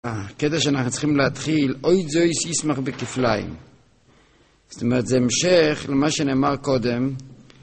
הקטע שאנחנו צריכים להתחיל, אוי זויס ישמח בכפליים. זאת אומרת, זה המשך למה שנאמר קודם,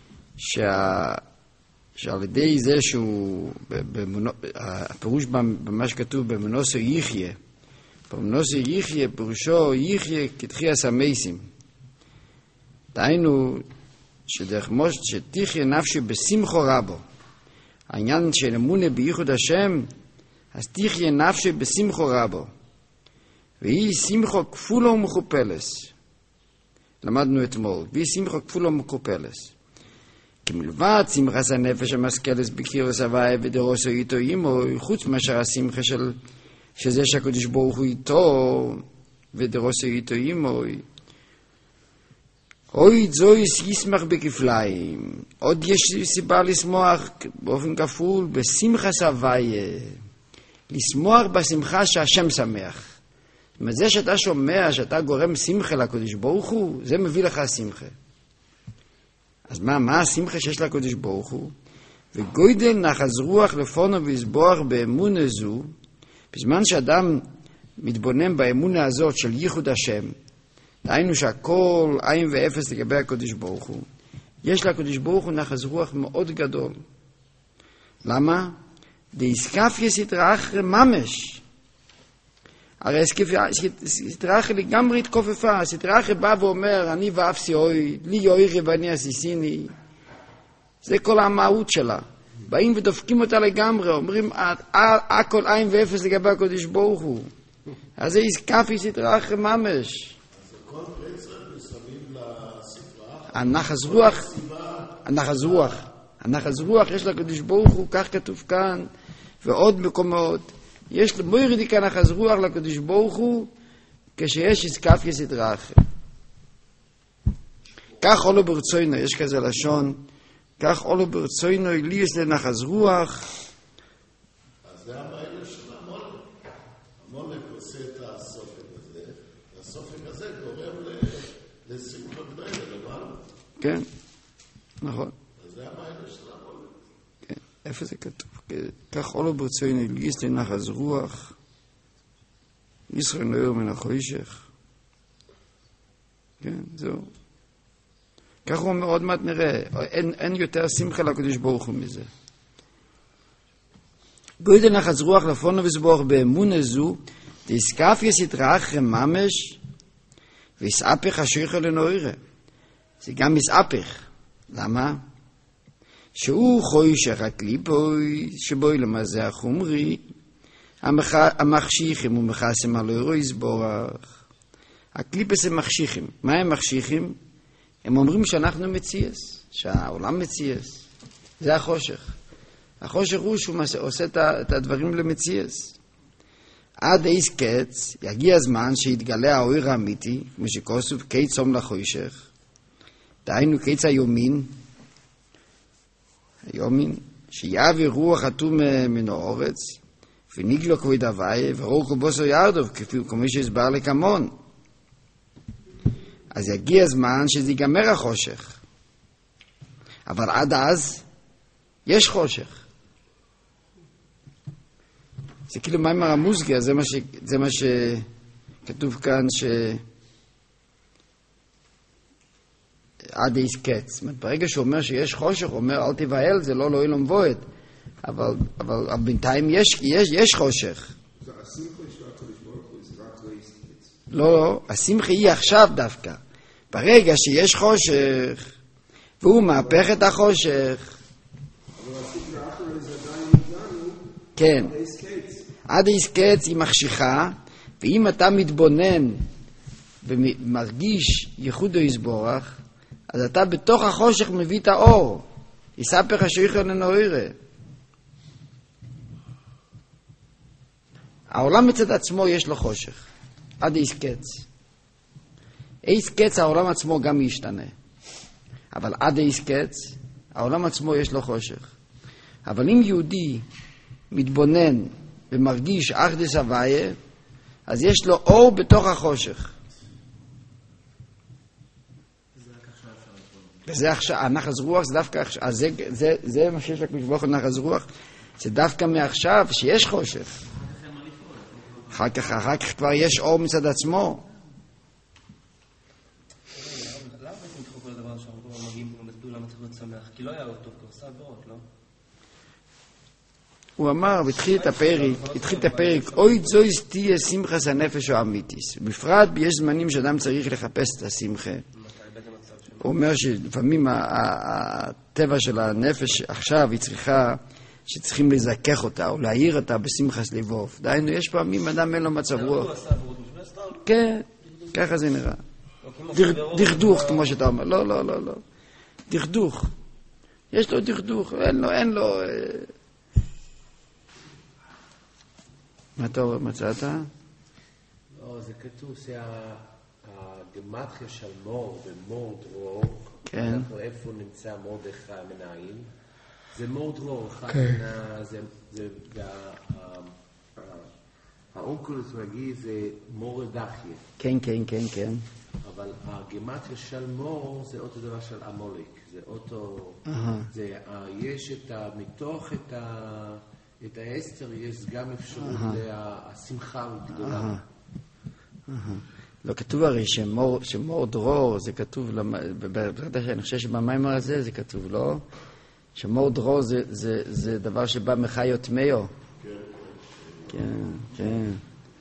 שעל ידי זה שהוא, הפירוש במה שכתוב במנוסו יחיה, במנוסו יחיה, פירושו יחיה כתחיית המתים. דהיינו, שדרך משה, שתחיה נפשי בשמחו רבו. העניין של אמונה בייחוד השם, אז תחיה נפשי בשמחו רבו. והיא שמחו כפולה ומכופלס. למדנו אתמול. והיא שמחו כפולה ומכופלס. כי מלבד שמחת הנפש המשכלת בקירוס הוואי ודרוסו איתו אימו, חוץ מאשר השמחה שזה שהקדוש ברוך הוא איתו ודרוסו איתו אימו, אוי זויס ישמח בכפליים. עוד יש סיבה לשמוח באופן כפול בשמחת הוואי. לשמוח בשמחה שהשם שמח. זה שאתה שומע שאתה גורם שמחה לקדוש ברוך הוא, זה מביא לך שמחה. אז מה השמחה שיש לקדוש ברוך הוא? וגוידל נחז רוח לפונו ויסבוח באמונה זו, בזמן שאדם מתבונן באמונה הזאת של ייחוד השם, דהיינו שהכל עין ואפס לגבי הקדוש ברוך הוא, יש לקדוש ברוך הוא נחז רוח מאוד גדול. למה? דאיסקפיה סטרח ממש. הרי סטרח לגמרי התכופפה. סטרח בא ואומר, אני ואפסי אוי, לי יוירי ואני אסיסיני. זה כל המהות שלה. באים ודופקים אותה לגמרי, אומרים, הכל עין ואפס לגבי הקדוש ברוך הוא. אז זה איסקפיה סטרח ממש. כל בעצם מסביב לסטרח. הנחז רוח יש לקדוש ברוך הוא, כך כתוב כאן, ועוד מקומות. יש למוירדי כאן נחז רוח לקדוש ברוך הוא, כשיש איסקפיה סטרח. כך עולו ברצוינו, יש כזה לשון, כך עולו ברצוינו, ליאס לנחז רוח. אז זה המעלה של המולק. המולק עושה את הסופק הזה, והסופק הזה גורם לשמחה גדולה למעלה. כן, נכון. אז זה המעלה של המולק. כן, איפה זה כתוב? כך עולו ברצוינו, ליאס לנחז רוח, ישראל נאור מן החושך. כן, זהו. כך הוא מאוד מעט נראה, אין יותר שמחה לקדוש ברוך הוא מזה. גוידל נחז רוח לפונו ויסבוח באמונה זו, דאיסקפיה סטרח ממש, ויסהפך השויכו לנוירה. זה גם מסהפך. למה? שהוא חושך הקליפוי, שבוי למזה החומרי, המחשיכים ומחסם על אורו יסבורך. הקליפס הם מחשיכים. מה הם מחשיכים? הם אומרים שאנחנו מציאס, שהעולם מציאס. זה החושך. החושך הוא שהוא עושה את הדברים למציאס. עד איס קץ, יגיע הזמן שיתגלה האור האמיתי, כמו שכוסוף קיץ צום לחושך. דהיינו קיץ היומין, שיעביר רוח אטום מן האורץ, וניגלו כבוד הוואי, ורוח ובוסו ירדוב, כמו שהסבר לכמון. אז יגיע הזמן שזה ייגמר החושך. אבל עד אז יש חושך. זה כאילו מה עם המוזגה, זה מה שכתוב כאן עד איס קץ. ברגע שהוא אומר שיש חושך, הוא אומר אל תבהל, זה לא אילום בועט. אבל בינתיים יש חושך. לא, השמחה היא עכשיו דווקא. ברגע שיש חושך, והוא מהפך את החושך. אבל השמחה אחרי זה עדיין איתנו, כן. עד איס קץ. עד איס קץ היא מחשיכה, ואם אתה מתבונן ומרגיש ייחודו יסבורך, אז אתה בתוך החושך מביא את האור. יספך השויכו לנוירה. העולם מצד עצמו יש לו חושך. עד איס קץ. איס קץ העולם עצמו גם ישתנה. אבל עד איס קץ העולם עצמו יש לו חושך. אבל אם יהודי מתבונן ומרגיש אחדס הוויה, אז יש לו אור בתוך החושך. וזה עכשיו, הנחז רוח זה דווקא עכשיו, זה מה שיש לקדוש ברוך הוא נחז רוח, זה דווקא מעכשיו שיש חושך. אחר כך כבר יש אור מצד עצמו. למה בעצם תחוק כל הדבר שאנחנו כבר מגיעים פה מסביר למה צריך להיות שמח? כי לא היה אותו כורסה באות, לא? הוא אמר, והתחיל את הפרק, אוי זויס תהיה שמחס הנפש או אמיתיס. בפרט יש זמנים שאדם צריך לחפש את השמחה. הוא אומר שלפעמים הטבע של הנפש עכשיו היא צריכה, שצריכים לזכך אותה או להעיר אותה בשמחס לבוב. דהיינו, יש פעמים אדם אין לו מצב רוח. כן, ככה זה נראה. דכדוך, כמו שאתה אומר. לא. דכדוך. יש לו דכדוך, אין לו... מה אתה מצאת? לא, זה כתוב שהגמטריה של מור ומור דרור, כן. אנחנו איפה נמצא מרדכי מנהים, זה מור דרור, האונקולוס רגיל זה מור דחיה. כן. אבל הגמטריה של מור זה אותו דבר של אמוליק, זה אותו, יש מתוך את האסתר יש גם אפשרות השמחה הגדולה. לא כתוב הרי שמור דרור, זה כתוב, אני חושב שבמיימר הזה זה כתוב, לא? שמור דרור זה דבר שבא מחיות מאו. כן.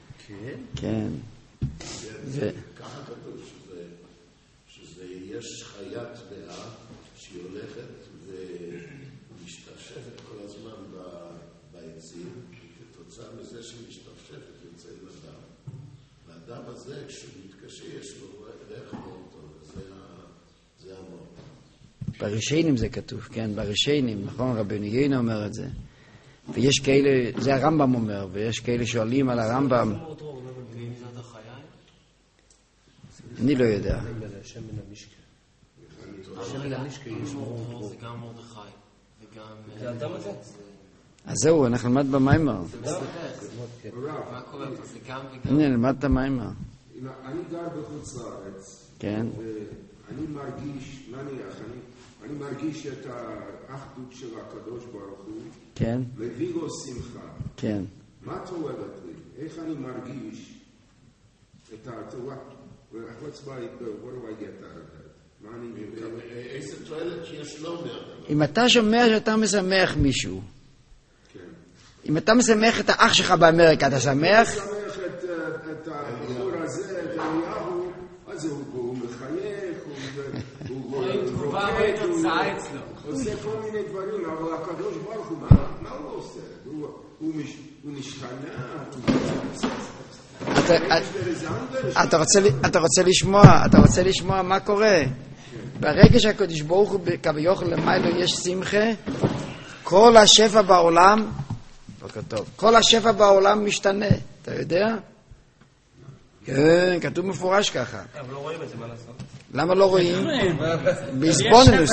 ככה כתוב שזה יש חיית מאה שהיא הולכת ומשתפשפת כל הזמן בעצים, כתוצאה מזה שהיא משתפשפת יוצא לדם. והאדם הזה, כשהוא מתקשה, יש לו ריח מאוד טוב, וזה המון. בראשיינים זה כתוב, כן, בראשיינים, נכון? רבי ניגיינה אומר את זה. ויש כאלה, זה הרמב"ם אומר, ויש כאלה שואלים על הרמב"ם. אני לא יודע. השם מן המשקה. השם מן המשקה יש מור. זה גם מרדכי, וגם... זה אדם הזה? אז זהו, אנחנו נלמד במיימר. מה קורה פה? זה גם וגם... הנה, נלמד את המיימר. אני גר בחוץ לארץ. כן. ואני מרגיש, נניח, אני מרגיש את האחדות של הקדוש ברוך הוא. כן. מביא לו שמחה. כן. מה תועלת לי? איך אני מרגיש את התורה? What do I get out of that? מה אני מבין? איזה תועלת שיש לו מהדבר? אם אתה שומע שאתה משמח מישהו, כן. אם אתה משמח את האח שלך באמריקה, אתה שמח? אני משמח את הבחור הזה, את אליהו, אז הוא מחייך, הוא עושה כל מיני דברים, אבל הקדוש ברוך הוא, מה הוא עושה? הוא נשכנע, אתה רוצה לשמוע מה קורה? ברגע שהקדוש ברוך הוא כביכול למעלה יש שמחה, כל השפע בעולם, כל השפע בעולם משתנה, אתה יודע? כן, כתוב מפורש ככה. אבל לא רואים את זה, מה לעשות? למה לא רואים? בהסבוננוס,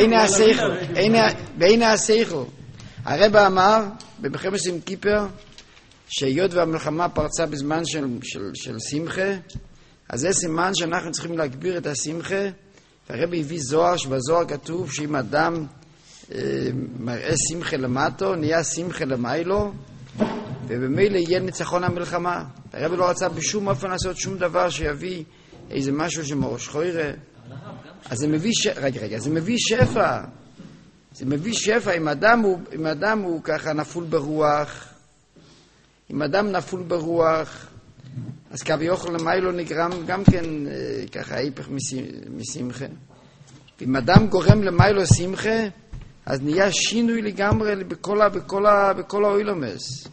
בעין השכל. הרב אמר במלחמת יום כיפור, שהיות והמלחמה פרצה בזמן של שמחה, אז זה סימן שאנחנו צריכים להגביר את השמחה. הרב הביא זוהר, שבזוהר כתוב שאם אדם מראה שמחה למטו, נהיה שמחה למיילו, ובמילא יהיה ניצחון המלחמה. הרב לא רצה בשום אופן לעשות שום דבר שיביא איזה משהו שמראש חוירה. אז זה מביא זה מביא שפע. זה מביא שפע. אם אדם הוא ככה נפול ברוח, אם אדם נפול ברוח, אז כביכול למיילו נגרם גם כן ככה היפך משמחה. אם אדם גורם למיילו שמחה, אז נהיה שינוי לגמרי בכל האוילומס.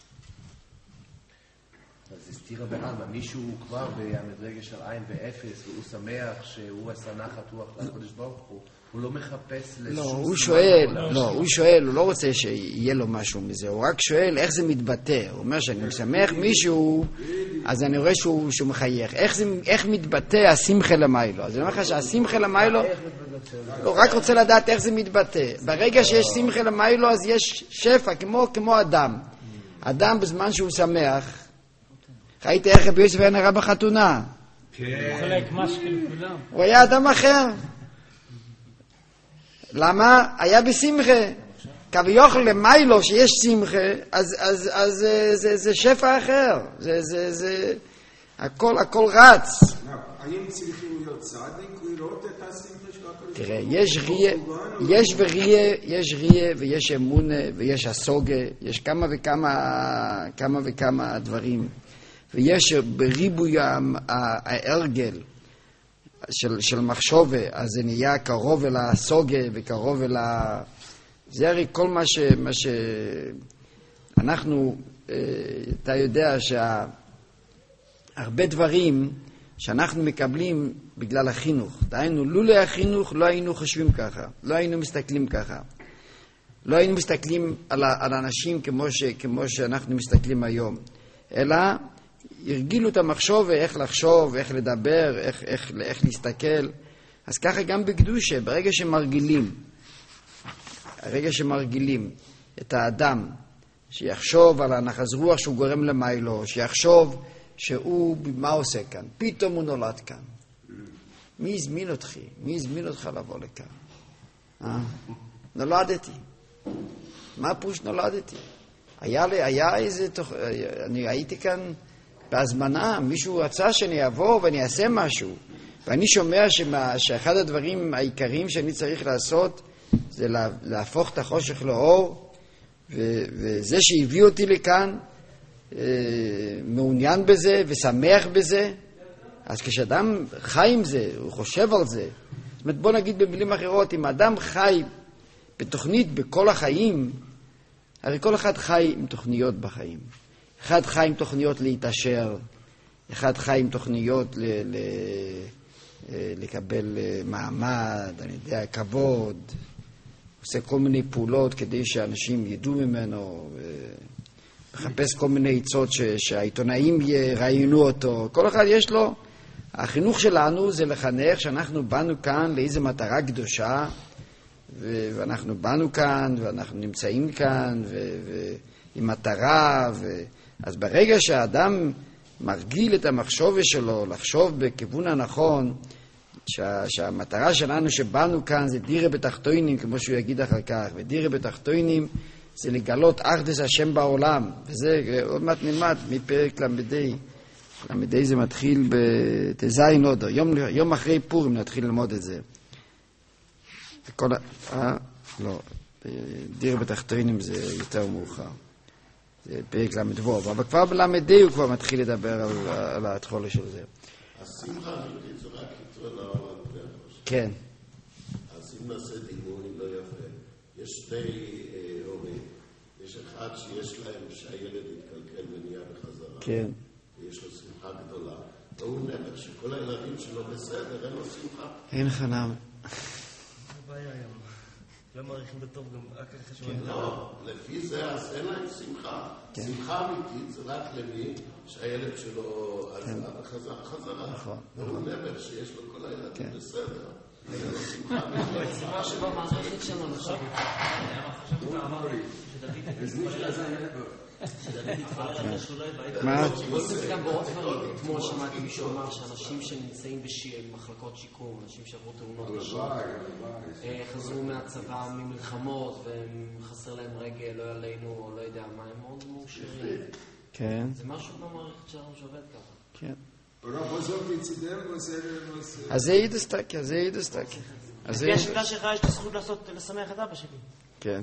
אז הסתירה בעלמא, מישהו כבר במדרגה של עין ואפס, והוא שמח שהוא עשה נחת רוח לקדוש ברוך הוא, הוא לא מחפש לא, הוא שואל, הוא לא רוצה שיהיה לו משהו מזה, הוא רק שואל איך זה מתבטא. הוא אומר שאני משמח מישהו, אז אני רואה שהוא מחייך. איך מתבטא השמחה למיילו? אז אני אומר לך שהשמחה למיילו, לא, רק רוצה לדעת איך זה מתבטא. ברגע שיש שמחה למיילו, אז יש שפע, כמו אדם. אדם בזמן שהוא שמח, ראיתי איך רבי יוסף היה נראה בחתונה. הוא היה אדם אחר. למה? היה בשמחה. כביכול למיילו שיש שמחה, אז זה שפע אחר. הכל רץ. האם צריכים להיות צדיק לראות את השמחה של הקדוש? תראה, יש ריאה ויש אמונה ויש הסוגה, יש כמה וכמה דברים. ויש בריבוי ההרגל של מחשבה, אז זה נהיה קרוב אל הסוגה וקרוב אל זה הרי כל מה שאנחנו, אתה יודע שהרבה דברים שאנחנו מקבלים בגלל החינוך. דהיינו, לולא החינוך לא היינו חושבים ככה, לא היינו מסתכלים ככה. לא היינו מסתכלים על אנשים כמו שאנחנו מסתכלים היום. אלא הרגילו את המחשוב, איך לחשוב, איך לדבר, איך להסתכל. אז ככה גם בקדושה, ברגע שמרגילים את האדם, שיחשוב על הנחז רוח שהוא גורם למיילו, שיחשוב שהוא, מה עושה כאן? פתאום הוא נולד כאן. מי הזמין אותך? מי הזמין אותך לבוא לכאן? נולדתי. מה פוש נולדתי? היה איזה אני הייתי כאן בהזמנה, מישהו רצה שאני אבוא ואני אעשה משהו. ואני שומע שאחד הדברים העיקריים שאני צריך לעשות זה להפוך את החושך לאור, וזה שהביא אותי לכאן מעוניין בזה ושמח בזה. אז כשאדם חי עם זה, הוא חושב על זה. זאת אומרת, בוא נגיד במילים אחרות, אם אדם חי בתוכנית בכל החיים, הרי כל אחד חי עם תוכניות בחיים. אחד חי עם תוכניות להתעשר, אחד חי עם תוכניות לקבל מעמד, אני יודע, כבוד, עושה כל מיני פעולות כדי שאנשים ידעו ממנו, מחפש כל מיני עצות שהעיתונאים יראיינו אותו. כל אחד יש לו. החינוך שלנו זה לחנך שאנחנו באנו כאן לאיזו מטרה קדושה, ואנחנו באנו כאן ואנחנו נמצאים כאן עם מטרה. אז ברגע שהאדם מרגיל את המחשבה שלו לחשוב בכיוון הנכון, שהמטרה שלנו שבאנו כאן זה דירה בתחתונים, כמו שהוא יגיד אחר כך, ודירה בתחתונים זה לגלות אחדות השם בעולם, וזה עוד מעט נלמד מפרק למדי. למדי זה מתחיל בתזין עוד, יום אחרי פורים נתחיל ללמוד את זה. לא, דירה בתחתונים זה יותר מאוחר, זה פרק למדבור, אבל כבר בלמדי הוא כבר מתחיל לדבר על התחולה של זה. השמחה האמיתית זה רק יתרון העולם והראש. כן. אז אם נעשה דימוי לא יפה, יש שתי הורים. יש אחד שיש להם שהילד יתקלקל ונהיה בחזרה. כן. ויש לו שמחה גדולה. והוא נמר שכל הילדים שלו בסדר, אין לו שמחה. אין חנם. זה בעיה היום. לא מעריכים בטוב גם רק אחרי שבוע. לא, לפי זה אז אין להם שמחה. שמחה אמיתית זה רק למי שהילד שלו עזב וחזרה. והוא נמר שיש לו כל הילדים בסדר. אין לו שמחה אמיתית. שמחה שבמערכת שלנו עכשיו. מה? זה גם בעוד דברים. אתמול שמעתי מישהו אמר שאנשים שנמצאים במחלקות שיקום, אנשים שעברו תאונות קשות, חזרו מהצבא ממלחמות וחסר להם רגל, לא עלינו, או לא יודע מה, הם מאוד מאושרים. כן. זה משהו במערכת שלנו שעובד ככה. כן. אז זה ידסטקי, אז זה ידסטקי. לפי השיטה שלך יש את הזכות לשמח את אבא שלי. כן.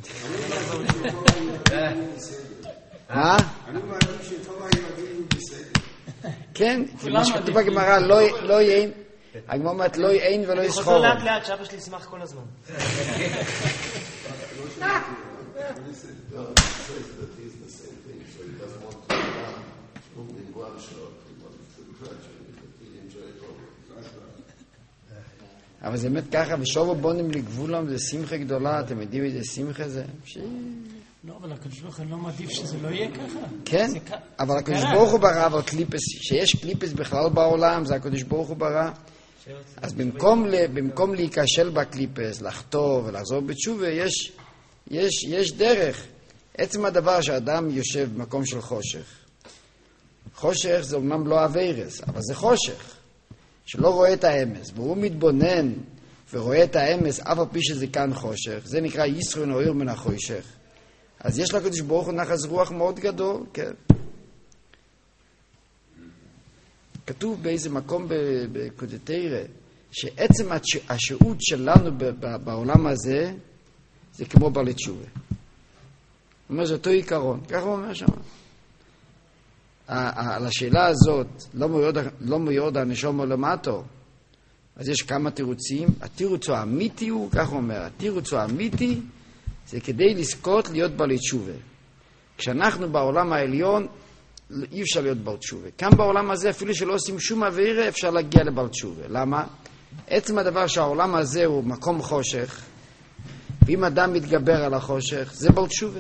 אני מאמין שכל הילדים הוא בסדר. כן, מה שכתוב בגמרא, לא יין, הגמרא אומרת לא יין ולא אני יסחור. חוזר לאט לאט שאבא שלי ישמח כל הזמן. אבל זה באמת ככה, ושובו בונים לגבולם, זה שמחה גדולה, אתם יודעים איזה שמחה זה? לא, אבל הקדוש ברוך הוא לא מעדיף שזה לא יהיה ככה. כן, אבל הקדוש ברוך הוא ברא, אבל קליפס, שיש קליפס בכלל בעולם, זה הקדוש ברוך הוא ברא. אז במקום להיכשל בקליפס, לחטוא ולחזור בתשובה, יש דרך. עצם הדבר שאדם יושב במקום של חושך. חושך זה אומנם לא אביירס, אבל זה חושך. שלא רואה את האמס, והוא מתבונן ורואה את האמס, אף על פי שזה כאן חושך. זה נקרא ישרו נוער מן החושך. אז יש לקדוש ברוך הוא נחס רוח מאוד גדול, כן. כתוב באיזה מקום בקודתרא, שעצם השהות שלנו בעולם הזה, זה כמו בעלי תשובה. הוא אומר, זה אותו עיקרון. ככה הוא אומר שם. על השאלה הזאת, לא מיורד הנשום למטו, אז יש כמה תירוצים. התירוץ האמיתי הוא, כך הוא אומר, התירוץ האמיתי זה כדי לזכות להיות בעלי תשובה. כשאנחנו בעולם העליון, אי אפשר להיות בעל תשובה. כאן בעולם הזה, אפילו שלא עושים שום עבירה, אפשר להגיע לבעל תשובה. למה? עצם הדבר שהעולם הזה הוא מקום חושך, ואם אדם מתגבר על החושך, זה בעל תשובה.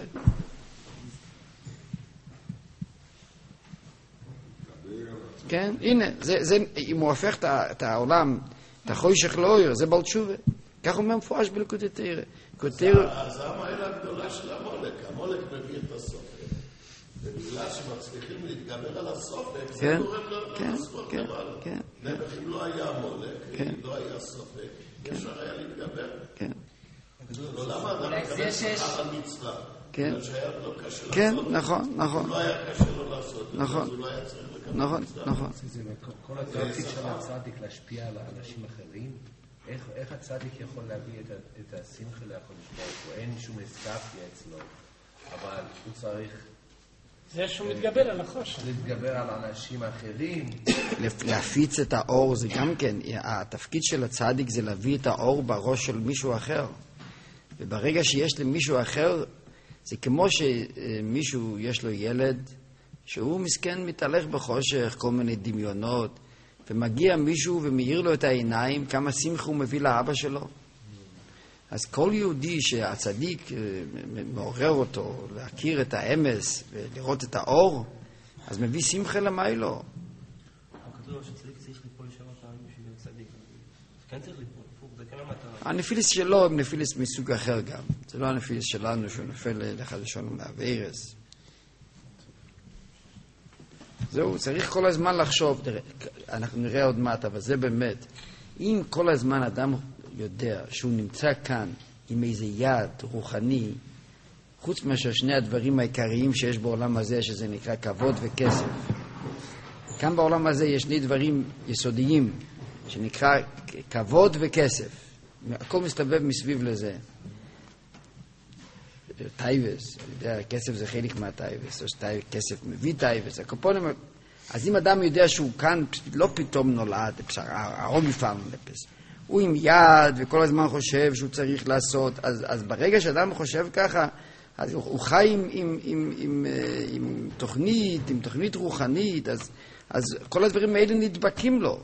כן? הנה, אם הוא הופך את העולם, את החושך לאור, זה בעל תשובה. כך אומר מפורש בליקוטי תורה. אז המעלה הגדולה של המולק. המולק מביא את הסופק. ובגלל שמצליחים להתגבר על הסופק, זה גורם לספות למעלה. נעבך אם לא היה המולק, אם לא היה סופק, אפשר היה להתגבר. לא למה אדם מקבל שכר על מצווה. בגלל שהיה לו קשה לעשות. כן, נכון. אם לא היה קשה לו לעשות, אז הוא לא היה צריך לקבל מצווה. נכון. כל התפקיד של הצדיק להשפיע על אנשים אחרים, איך הצדיק יכול להביא את השמחה לקדוש ברוך הוא? אין שום אסקפיה אצלו, אבל הוא צריך זה שהוא מתגבר על החושך. להתגבר על אנשים אחרים. להפיץ את האור זה גם כן, התפקיד של הצדיק זה להביא את האור בראש של מישהו אחר. וברגע שיש למישהו אחר, זה כמו שמישהו יש לו ילד, שהוא מסכן מתהלך בחושך, כל מיני דמיונות, ומגיע מישהו ומאיר לו את העיניים, כמה שמחה הוא מביא לאבא שלו. אז כל יהודי שהצדיק מעורר אותו, להכיר את האמס ולראות את האור, אז מביא שמחה למיילו. כתוב שצדיק צריך ליפול לשם פעמים בשביל להיות צדיק. כן צריך ליפול, זה כן המטרה. הנפילס שלו הם נפילס מסוג אחר גם. זה לא הנפילס שלנו שהוא נופל לחדשון ומהווירס. זהו, צריך כל הזמן לחשוב, אנחנו נראה עוד מעט, אבל זה באמת, אם כל הזמן אדם יודע שהוא נמצא כאן עם איזה יד רוחני, חוץ מאשר שני הדברים העיקריים שיש בעולם הזה, שזה נקרא כבוד וכסף. כאן בעולם הזה יש שני דברים יסודיים, שנקרא כבוד וכסף. הכל מסתובב מסביב לזה. טייבס, כסף זה חלק מהטייבס, כסף מביא טייבס, הקופונים. אז אם אדם יודע שהוא כאן לא פתאום נולד, הרוב מפעם לפס, הוא עם יד וכל הזמן חושב שהוא צריך לעשות, אז ברגע שאדם חושב ככה, אז הוא חי עם תוכנית רוחנית, אז כל הדברים האלה נדבקים לו.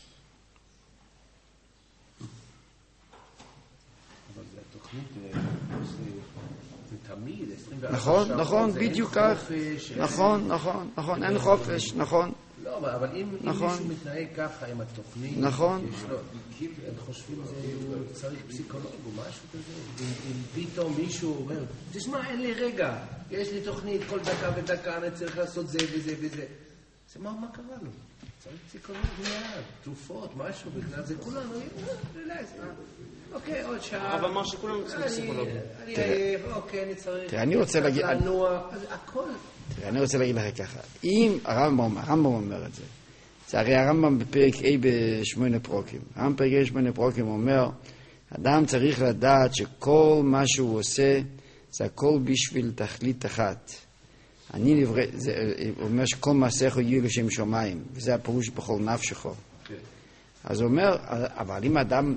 נכון, בדיוק כך. נכון, אין חופש, נכון. לא, אבל אם מישהו מתנהג ככה עם התוכנית, נכון. הם חושבים שהוא צריך פסיכולוג או משהו כזה. אם פתאום מישהו אומר, תשמע, אין לי רגע, יש לי תוכנית כל דקה ודקה, אני צריך לעשות זה וזה וזה. זה מה קרה לו? צריך פסיכולוג מיד, תרופות, משהו, בגלל זה כולנו, אוקיי, עוד שעה. אבל אמר שכולנו צריכים פסיכולוג. אוקיי, אני צריך... תראה, אני רוצה להגיד... הכל... תראה, אני רוצה להגיד לך ככה. אם הרמב"ם אומר את זה, זה הרי הרמב"ם בפרק A ב8 פרוקים. הרמב"ם בפרק A ב8 פרוקים אומר, אדם צריך לדעת שכל מה שהוא עושה, זה הכל בשביל תכלית אחת. אני נברא, זה אומר שכל מעשיך יהיו לשם שמיים, וזה הפירוש בכל נפשך. אז הוא אומר, אבל אם אדם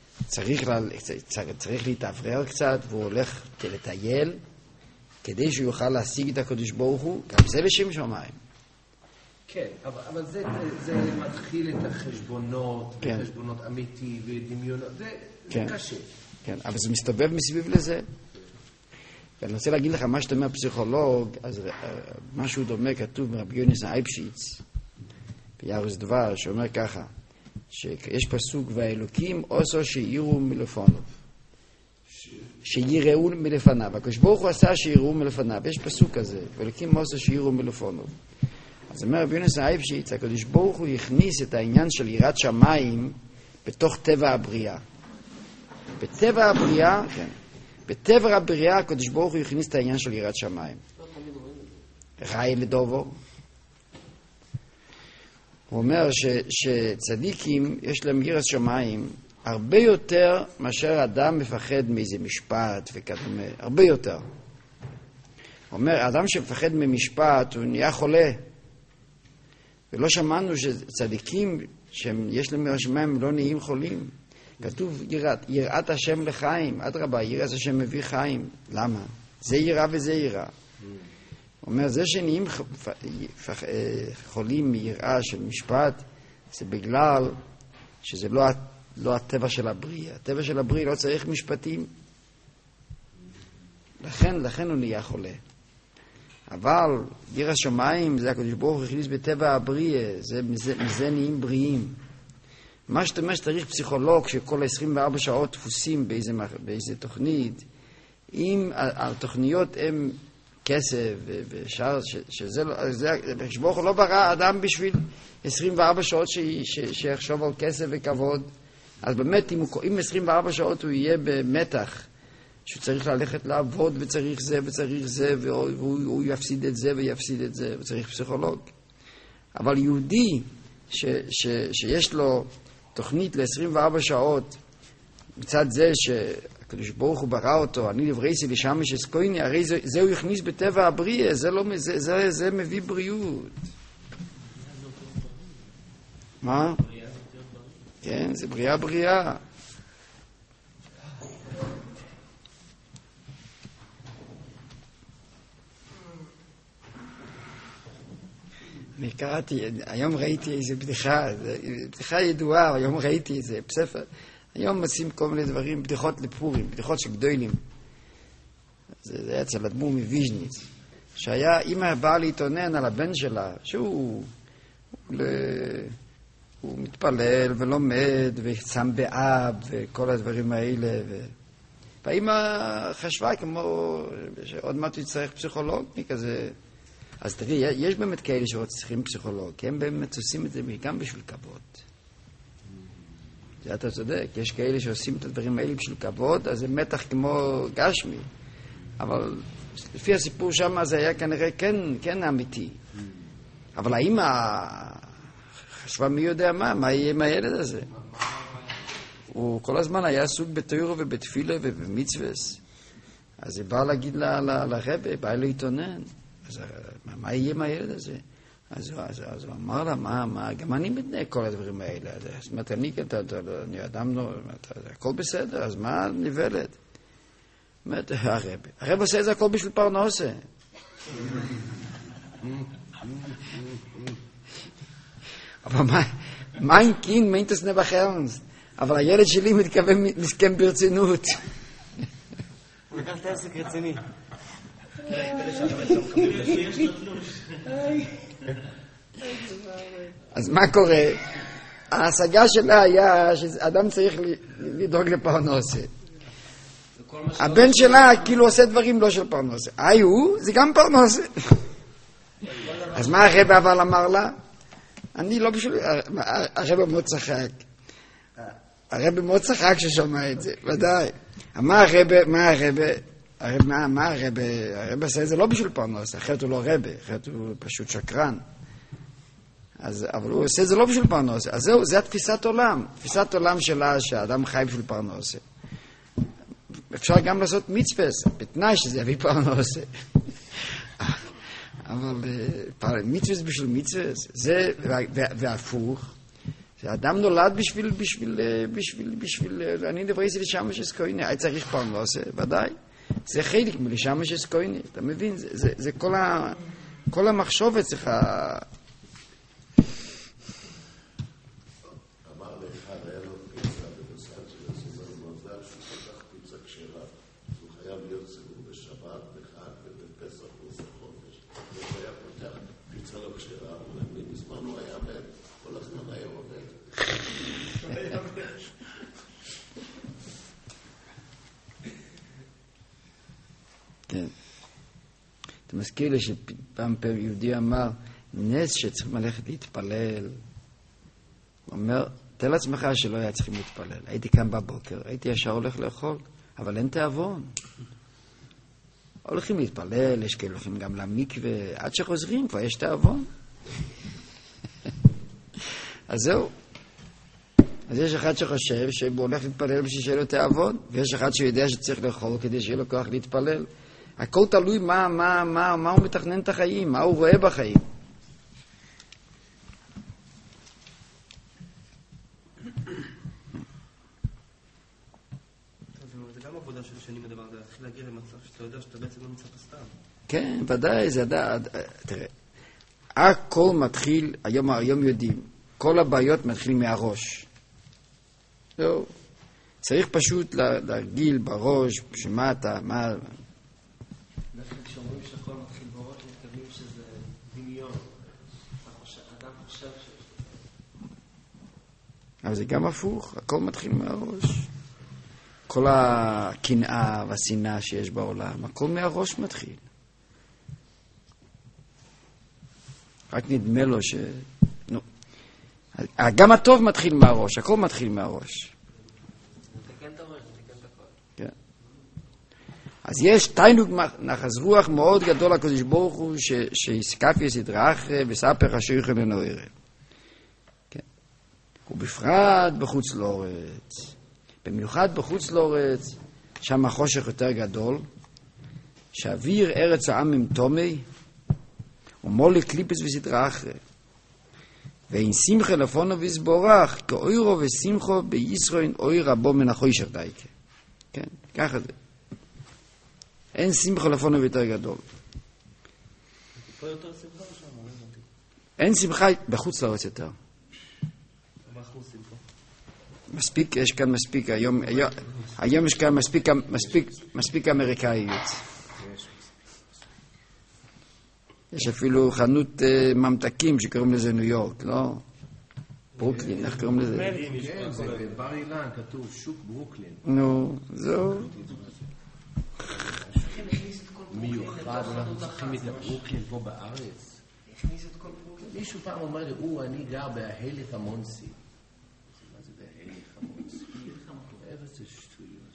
צריך להתאוורר קצת, והוא הולך לטייל, כדי שהוא יוכל להשיג את הקדוש ברוך הוא, גם זה לשם שמיים. כן, אבל זה מתחיל את החשבונות, חשבונות אמיתי ודמיונות, זה קשה. כן, אבל זה מסתובב מסביב לזה. ואני רוצה להגיד לך, מה שאתה אומר פסיכולוג, אז משהו דומה כתוב מרבי יוניס אייבשיץ, ביארוס דבר, שאומר ככה, שיש פסוק, והאלוקים עושו שיראו מלפונו. שיראו מלפניו. הקדוש ברוך הוא עשה שיראו מלפניו. יש פסוק כזה, ואלוקים עושו שיראו מלפונו. אז אומר רבי יוניס אייבשיץ, הקדוש ברוך הוא הכניס את העניין של יראת שמיים בתוך טבע הבריאה. בטבע הבריאה, כן. בטבע הבריאה הקדוש ברוך הוא הכניס את העניין של יראת שמיים. ראי לדובו. הוא אומר שצדיקים יש להם יראת שמיים הרבה יותר מאשר אדם מפחד מאיזה משפט וכדומה. הרבה יותר. הוא אומר, אדם שמפחד ממשפט הוא נהיה חולה. ולא שמענו שצדיקים שיש להם יראת שמיים לא נהיים חולים. כתוב יראת השם לחיים, אדרבה, יראת השם מביא חיים. למה? זה יראה וזה יראה. הוא אומר, זה שנהיים חולים מיראה של משפט, זה בגלל שזה לא הטבע של הבריא. הטבע של הבריא לא צריך משפטים. לכן הוא נהיה חולה. אבל יראת שמיים, זה הקדוש ברוך הוא הכניס בטבע הבריא, מזה נהיים בריאים. מה שאתה אומר שצריך פסיכולוג שכל 24 שעות תפוסים באיזה תוכנית, אם התוכניות הן כסף ושאר, שזה ברוך הוא לא ברא אדם בשביל 24 שעות שיחשוב על כסף וכבוד. אז באמת אם 24 שעות הוא יהיה במתח, שהוא צריך ללכת לעבוד וצריך זה וצריך זה והוא יפסיד את זה ויפסיד את זה וצריך פסיכולוג. אבל יהודי שיש לו תוכנית ל-24 שעות, מצד זה שהקדוש ברוך הוא ברא אותו, אני לברייסי לשמש אסקויני, הרי זה הוא יכניס בטבע הבריאה, זה מביא בריאות. מה? כן, זה בריאה. אני קראתי, היום ראיתי איזו בדיחה ידועה, היום ראיתי איזה בספר. היום עושים כל מיני דברים, בדיחות לפורים, בדיחות של גדולים. זה היה אצל אדמו"ר מוויז'ניץ, שהיה, אמא באה להתעונן על הבן שלה, שהוא מתפלל ולומד ושם באב וכל הדברים האלה. והאמא חשבה כמו שעוד מעט יצטרך פסיכולוג מכזה. אז תראי, יש באמת כאלה שצריכים פסיכולוג, כי הם באמת עושים את זה גם בשביל כבוד. זה אתה צודק, יש כאלה שעושים את הדברים האלה בשביל כבוד, אז זה מתח כמו גשמי. אבל לפי הסיפור שם זה היה כנראה כן אמיתי. אבל האמא חשבה מי יודע מה יהיה עם הילד הזה. הוא כל הזמן היה עסוק בתורה ובתפילה ובמצווס. אז היא באה להגיד לרבי, באה להתעונן. אז מה יהיה עם הילד הזה? אז הוא אמר לה, מה, גם אני מתנהג כל הדברים האלה. זאת אומרת, אני אדם, הכל בסדר, אז מה נבלת? זאת אומרת, הרב עושה את זה הכל בשביל פרנסה. אבל מה אם קין, מה אם תסנה בחרנסט? אבל הילד שלי מתכוון מסכם ברצינות. הוא לקח את העסק רציני. אז מה קורה? ההשגה שלה היה שאדם צריך לדאוג לפרנסה. הבן שלה כאילו עושה דברים לא של פרנסה. זה גם פרנסה. אז מה הרב אבל אמר לה? אני לא בשביל... הרב מאוד צחק. הרב מאוד צחק ששמע את זה, ודאי. מה הרב עשה את זה לא בשביל פרנסה, אחרת הוא לא רב, אחרת הוא פשוט שקרן. אבל הוא עושה את זה לא בשביל פרנסה. אז זהו, זה התפיסת עולם. תפיסת עולם שלה שהאדם חי בשביל פרנסה. אפשר גם לעשות מצווס, בתנאי שזה יביא פרנסה. אבל מצווס בשביל מצווס, זה, והפוך, האדם נולד בשביל, אני דברייסי לשמש אסקויני, היה צריך פרנסה, ודאי. זה חלק מלשמש אסקויני, אתה מבין? זה כל המחשבת צריכה... אמר לאחד, היה לו פיצה בלוס אנג'לס, הוא אומר מזל שהוא פתח פיצה כשרה, אז הוא חייב להיות סגור בשבת, בחג ובפסח ועושה חודש. הוא היה פותח פיצה לא כשרה, מזמן הוא היה מת, כל הזמן היה עובד. כן. אתה מזכיר לי שפעם יהודי אמר, נס שצריכים ללכת להתפלל. הוא אומר, תן לעצמך שלא היה צריכים להתפלל. הייתי קם בבוקר, הייתי ישר הולך לאכול. אבל אין תיאבון. הולכים להתפלל, יש כאלה הולכים גם למקווה, עד שחוזרים כבר יש תיאבון. אז זהו. אז יש אחד שחושב שהוא הולך להתפלל בשביל שיהיה לו תיאבון, ויש אחד שיודע שצריך לאכול כדי שיהיה לו כוח להתפלל. הכל תלוי מה הוא מתכנן את החיים, מה הוא רואה בחיים. זה גם עבודה של שנים הדבר הזה, להתחיל להגיע למצב שאתה יודע שאתה בעצם לא נמצא סתם. כן, ודאי, זה תראה, הכל מתחיל, היום יודעים, כל הבעיות מתחילים מהראש. זהו. צריך פשוט להרגיל בראש, שמה אתה, מה... דווקא כשאומרים שהכל מתחיל בראש, מתכוונים שזה דמיון. אדם חושב אבל זה גם הפוך, הכל מתחיל מהראש. כל הקנאה והשנאה שיש בעולם, הכל מהראש מתחיל. רק נדמה לו ש... נו. גם הטוב מתחיל מהראש, הכל מתחיל מהראש. נתקן את הראש, נתקן את הכל. כן. אז יש תיינוג נחס רוח מאוד גדול לקדוש ברוך הוא שיסקפי סדרח וספר השויכם לנוערה. כן. ובפרט בחוץ לאורץ. במיוחד בחוץ לאורץ, שם החושך יותר גדול, שאוויר ארץ העם עם תומי, ומולי קליפס וסדרח. ואין שמחה לפונו ויסבורך, כאוירו ושמחו בישרוין אוי רבו מן החוישר דייקה. כן, ככה זה. אין שמחה לפונו ויותר גדול. פה יותר שמחה או שם? אין שמחה בחוץ לארץ יותר. מה אנחנו עושים פה? מספיק, יש כאן מספיק, היום יש כאן מספיק אמריקאיות. יש אפילו חנות ממתקים שקוראים לזה ניו יורק, לא? ברוקלין, איך קוראים לזה? כן, זה בבר אילן, כתוב שוק ברוקלין. נו, זהו. מיוחד, אנחנו צריכים את ברוקלין פה בארץ. מישהו פעם אומר לי, אני גר בהלך המונסי. מה זה בהלך המונסי? איזה זה שטויות.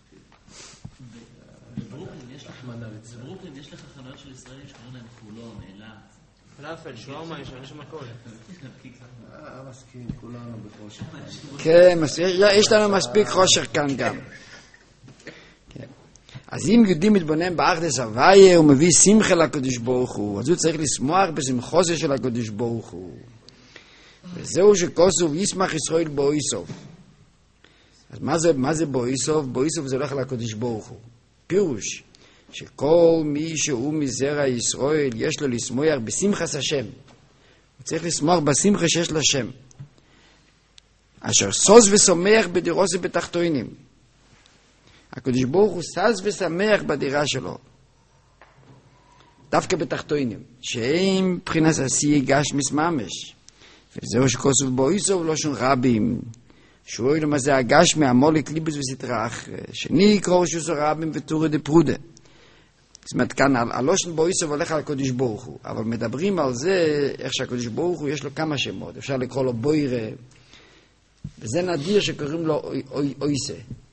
בברוקלין יש לך חנויות של ישראלים שקוראים להם חולון, אילת. פלאפל, שווארמה, יש שם הכל. מסכים, כולנו בחושך. כן, יש לנו מספיק חושך כאן גם. אז אם יהודי מתבונן באחדות הוויה, הוא מביא שמחה לקדוש ברוך הוא, אז הוא צריך לשמוח בשמחו של הקדוש ברוך הוא. וזהו שכוסוב ישמח ישראל באויסוף. אז מה זה באויסוף? באויסוף זה הולך לקדוש ברוך הוא. פירוש, שכל מי שהוא מזרע ישראל יש לו לשמוח בשמחת השם. הוא צריך לשמוח בשמחה שיש לשם. אשר סוז ושמח בדירות ובתחתונים. הקדוש ברוך הוא סז ושמח בדירה שלו. דווקא בתחתונים. שאין מבחינת עשייה גשמיס ממש. וזהו שכוסוב באויסוף לא שון רבים. שהוא אילו מה זה הגשמי המוליק ליבוס וסתרח. שני קרוא שוסו רבים ותורי דפרודה. זאת אומרת, כאן הלושן באויסוף הולך על הקדוש ברוך הוא. אבל מדברים על זה, איך שהקדוש ברוך הוא יש לו כמה שמות. אפשר לקרוא לו בוירה. וזה נדיר שקוראים לו אויסה.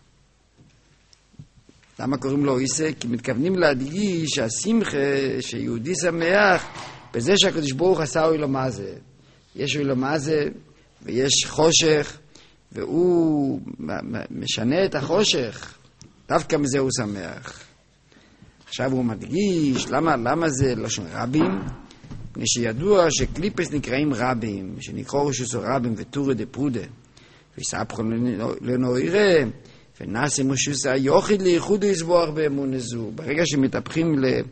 למה קוראים לו אויסה? כי מתכוונים להדגיש שהשמחה שיהודי שמח בזה שהקדוש ברוך עשה אוי לו מה זה. יש אוי לו מה זה ויש חושך והוא משנה את החושך. דווקא מזה הוא שמח. עכשיו הוא מדגיש למה זה לשון רבים? מפני שידוע שקליפס נקראים רבים, שנקראו שסו רבים ותורי דפרודה ויספחו לנוערה ונעשה משוס היוחיד לייחוד יסבוח באמון הזו. ברגע שמתהפכים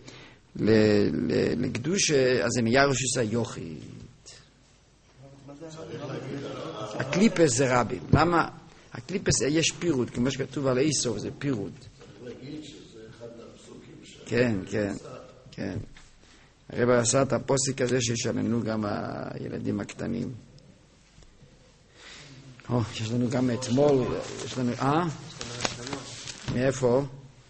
לקדוש, אז זה נהיה רשוס היוחיד. הקליפס זה רבים. למה? הקליפס יש פירוד, כמו שכתוב על איסוף, זה פירוד. כן, כן, כן. הרב עשה את הפוסק הזה שישלנו גם הילדים הקטנים. יש לנו גם אתמול, יש לנו, מאיפה?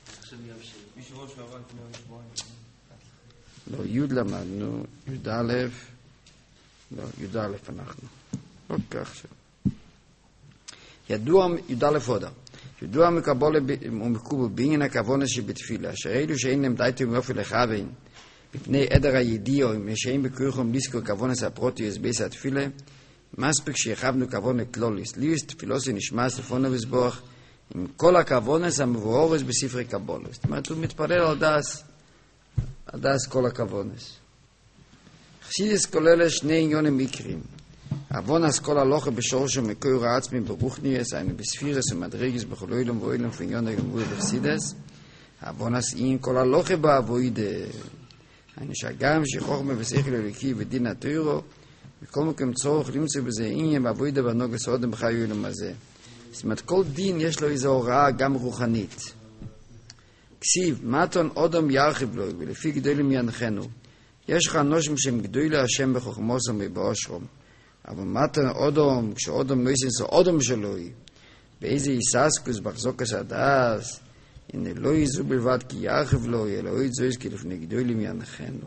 לא, י' למדנו, י' א', לא, י' א' אנחנו. לא כך שם. ידוע י' א' עוד. ידוע ומקובל בעניין הכוונה שבתפילה, שראינו שאין להם דייטו מיופי לכוון, מפני עדר הידיע, או שאין בכוחם לזכור כוונס הפרוטיוס בייס התפילה, מספיק שיחבנו כוונה כלוליס, ליוס תפילוסי נשמע ספונה וסבוח, עם כל הכוונס המבואורס בספרי קבולס. זאת אומרת, הוא מתפלל על דס כל הכוונס. חסידס כולל שני עניונים עיקריים. אבונס כל הלוכה בשורשו מקור העצמי ברוחניאס, היינו בספירס ומדרגס בכל אילום ואילום ועניון הגמור בחסידס. אבונס אין כל הלוכה באבוידה. היינו שגם שחוכמה ושכל אלוקי ודין התוירו, וכל מקום צורך למצוא בזה עניין באבוידה בנוגס אודם בחיי אילום הזה. זאת אומרת, כל דין יש לו איזו הוראה גם רוחנית. כסיב, מתון אודם ירחיב לו, ולפי גדולים ינחנו. יש לך אנושים שהם גדולי השם בחוכמוסם ובאושרום. אבל מתן אודום, כשאודום לא יסנסו אודום שלוי, באיזה יססקוס בחזוקס הדס, הנה לא יזו בלבד כי ירחיב לו, אלוהי זויס כי לפני גדולים ינחנו.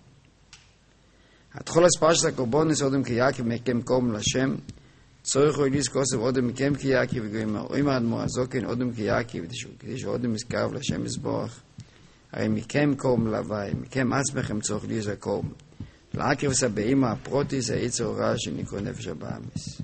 התחול הספרשת הקורבונס אודם כיעקב מקם קום לשם, צורך הוא אליס כוסף אודם מקם כיעקב, וגויים אוימר אדמו הזוקן אודם כיעקב, כדי שאודם מסקרב לשם מסבורך. הרי מקם קום לוואי, מקם עצמכם צורך ליס הקום. לעקב סבאים הפרוטיס העץ ההוראה שנקרא נפש הבאמיס.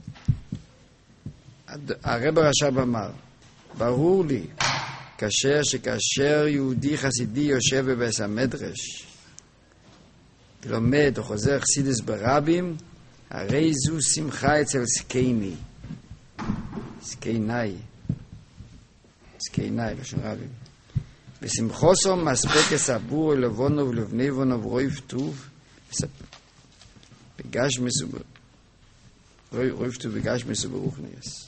הרב הרש"ב אמר, ברור לי, כאשר יהודי חסידי יושב בבית המדרש, ולומד או חוזר חסידס ברבים, הרי זו שמחה אצל סקייני. סקייני, לשון רבים. ושמחוסו מספק סבור לבונו ולבני בונו ורויב טוב, בגש מסובר, רויב טוב בגש מסובר רוחניאס.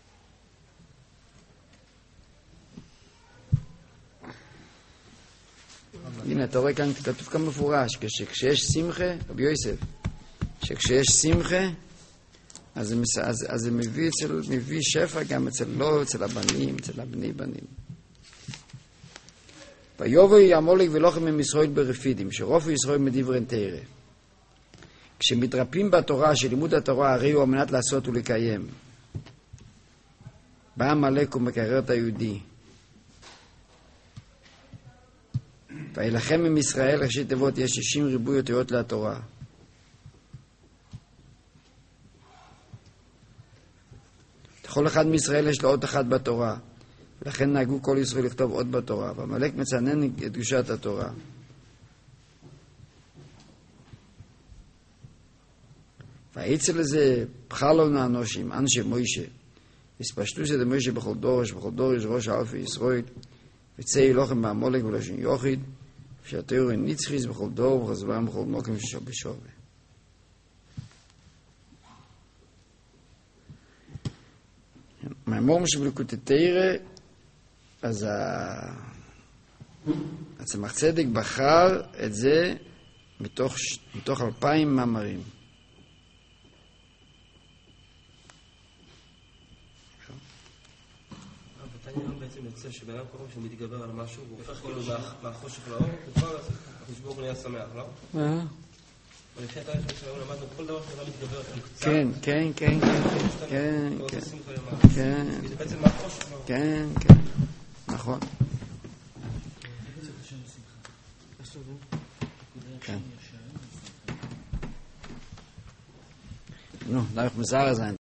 הנה, אתה רואה כאן, כתוב כאן מפורש, כשיש שמחה, רבי יוסף, שכשיש שמחה, אז זה מביא שפע גם אצל הבנים, אצל הבני בנים. ויובוי המולק ולוחם עם ישראל ברפידים, שרופו ישראל מדברן תרא. כשמתרפים בתורה, שלימוד התורה הרי הוא על מנת לעשות ולקיים. בא המלך ומקרר את היהודי. וילחם עם ישראל, ראשי תיבות, יש 60 ריבוי אותיות לתורה. לכל אחד מישראל יש לו אות אחת בתורה. ולכן נהגו כל ישראל לכתוב עוד בתורה, והמלך מצנן את קדושת התורה. והאצל לזה פחלון האנושים, אנשי מוישה, הספשטו שזה מוישה בכל דורש ראש האופי ישראל, וצאי לוחם מהמולק ולשון יוחיד, ושהתיאור ניצחיס בכל דור וחזברם בכל מוקם ששובה. מהמור שבלקוטי תירא, אז הצמח צדק בחר את זה מתוך 2,000 מאמרים. בתניא בעצם יוצא שבאדם קוראים שהוא מתגבר על משהו, הוא הופך כאילו מהחושך לאור, וכבר החשבור הוא נהיה שמח, לא? ולפי התהליך שלנו למדנו כל דבר שאתה מתגבר על קצת. כן. זה בעצם מהחושך לאור. כן, נכון. כן. נו, darf man sagen sein,